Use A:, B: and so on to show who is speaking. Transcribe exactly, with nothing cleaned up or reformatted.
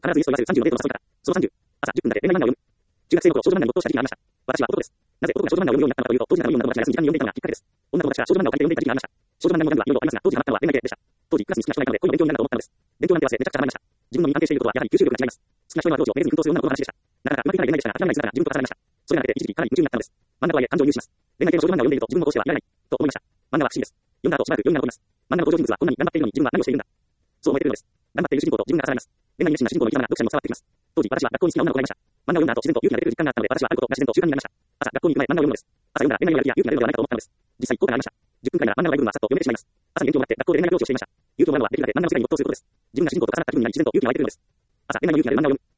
A: 必ずイエスと言わせるさんじゅうのデートの誘い方。そのさんじゅう。朝じゅっぷんだけ恋愛漫画を読む。中学生の頃少女漫画に没頭した時期がありました。私は男です。なぜ男が少女漫画を読むようになったのかというと、当時なら読むなどの話が休み時間に読んでいたのがきっかけです。女友達が少女漫画を借りて読んでいた時期がありました。少女漫画のジャンルはいろいろありますが、当時ハマったのは恋愛系でした。当時クラスに好きな人がいたので恋の勉強になると思ったのです。勉強なんて忘れめちゃくちゃハマりました。自分の身に関係していることはやはり吸収力が違います。好きな人へのアプローチをめげずに奮闘する女の子の話でした。なかなかうまくいかない恋愛でしたが、諦めない姿が自分と重なりました。それがなくて一時期かなり夢中になったのです。漫画とはいえ感情移入します。恋愛系の少女漫画を読んでいると自分もどうしてはいられないと思いました。漫画は不思議です。読んだ後しばらく余韻が残ります。漫画の登場人物はこんなに頑張っているのに自分は何をしているんだ。そう思えてくるのです。頑張っている主人公と自分が重なります。恋愛熱心な主人公の生き様が読者にも伝わってきます。当時私は学校に好きな女の子がいました。漫画を読んだ後自然と勇気が出てくる実感があったので、私はあることが自然と習慣になりました。朝学校に行く前漫画を読むのです。朝読んだら恋愛になる気や勇気が出るのではないかと思ったのです。実際効果がありました。じゅっぷんくらいなら漫画の大部分はさっと読めてしまいます。朝に元気をもらって学校で恋愛アプローチをしていました。勇気をもらうのはできるので漫画の世界に没頭することです。自分が主人公と重なった気分になり自然と勇気が湧いてくるのです。朝恋愛に勇気が出る漫画を読む。